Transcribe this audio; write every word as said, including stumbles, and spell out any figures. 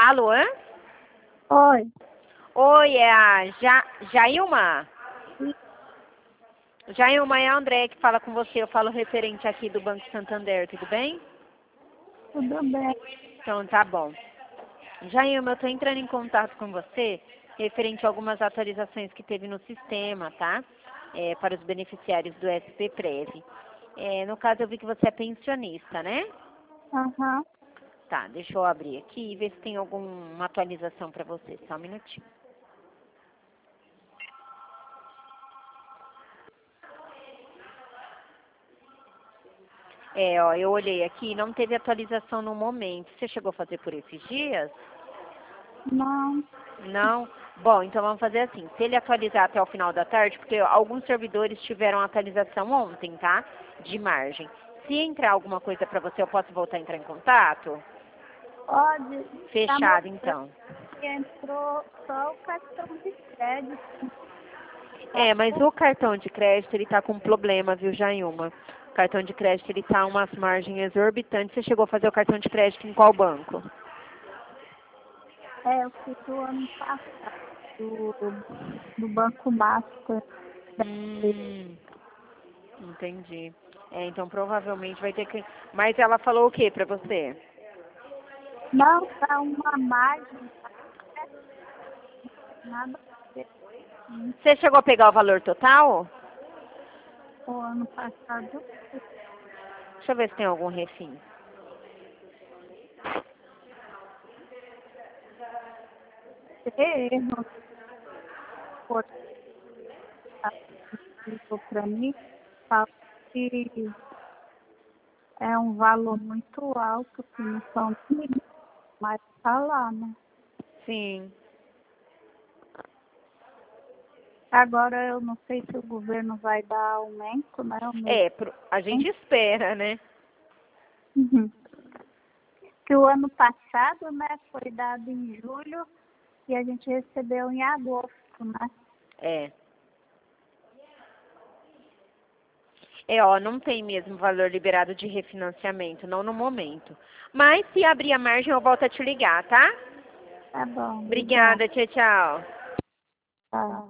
Alô? Oi. Oi, é a ja Jailma? Jailma, é a André que fala com você. Eu falo referente aqui do Banco Santander, tudo bem? Tudo bem. Então tá bom. Jailma, eu tô entrando em contato com você referente a algumas atualizações que teve no sistema, tá? É, para os beneficiários do S P Prev. É, no caso, eu vi que você é pensionista, né? Aham. Tá, deixa eu abrir aqui e ver se tem alguma atualização para você. Só um minutinho. É, ó, eu olhei aqui, não teve atualização no momento. Você chegou a fazer por esses dias? Não. Não? Bom, então vamos fazer assim. Se ele atualizar até o final da tarde, porque alguns servidores tiveram atualização ontem, tá? De margem. Se entrar alguma coisa para você, eu posso voltar a entrar em contato? Pode. Tá Fechado, mostrando então. que entrou só o cartão de crédito. É, mas o cartão de crédito, ele tá com um problema, viu, Jailma? O cartão de crédito, ele tá umas margens exorbitantes. Você chegou a fazer o cartão de crédito em qual banco? É, eu fiz o ano passado do, do Banco Master. Hum, entendi. É, então provavelmente vai ter que... Mas ela falou o que pra você? Não, tá uma margem. Tá? Nada a ver com Você chegou a pegar o valor total? o ano passado. Deixa eu ver se tem algum refim. Erro por para mim, fala que é um valor muito alto, que não são mil, mas tá lá, né? Sim. Agora eu não sei se o governo vai dar aumento, né? O mês É, pro- a que gente espera, né? vem. Uhum. Que o ano passado, né, foi dado em julho e a gente recebeu em agosto, né? É. É, ó, não tem mesmo valor liberado de refinanciamento, não no momento. Mas se abrir a margem, eu volto a te ligar, tá? Tá bom, obrigada. Obrigada, tchau, tchau. Tá.